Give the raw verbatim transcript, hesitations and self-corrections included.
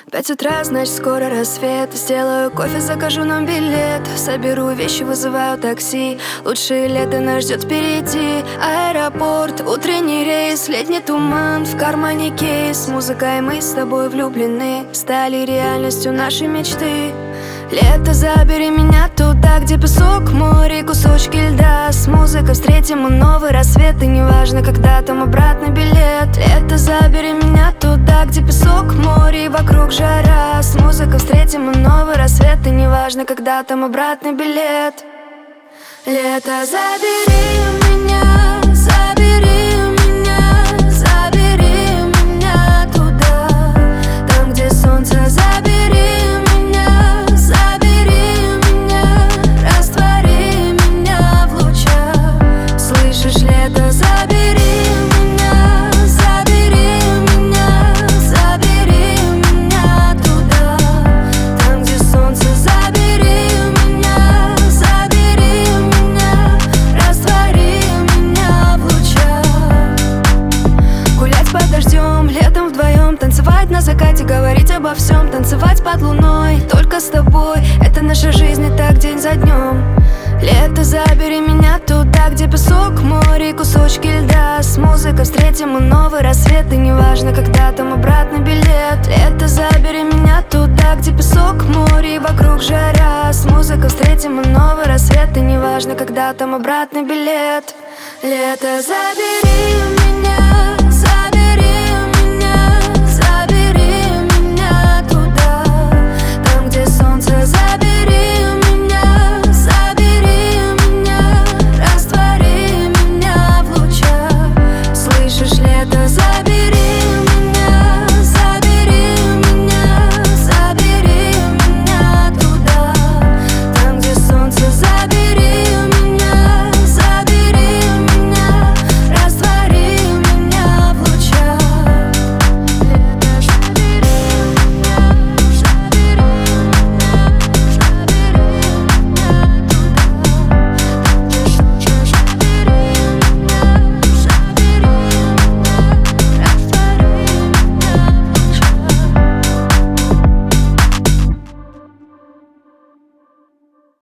Пять утра, значит скоро рассвет. Сделаю кофе, закажу нам билет. Соберу вещи, вызываю такси. Лучшее лето нас ждет впереди. Аэропорт, утренний рейс, летний туман, в кармане кейс. Музыка и мы с тобой влюблены, стали реальностью наши мечты. Лето, забери меня туда, где песок, море, кусочки льда. С музыкой встретим мы новый рассвет, и неважно, когда там обратный билет. Лето, забери меня туда, где песок, море, и вокруг жара. С музыкой встретим мы новый рассвет, и неважно, когда там обратный билет. Лето, забери меня, забери меня, забери меня туда, там, где солнце, забери. На закате говорить обо всем, танцевать под луной, только с тобой. Это наша жизнь, и так день за днем. Лето, забери меня туда, где песок, море, кусочки льда. С музыкой встретим мы новый рассвет, и неважно, когда там обратный билет. Лето, забери меня туда, где песок, море, и вокруг жара. С музыкой встретим мы новый рассвет, и неважно, когда там обратный билет. Лето, забери меня.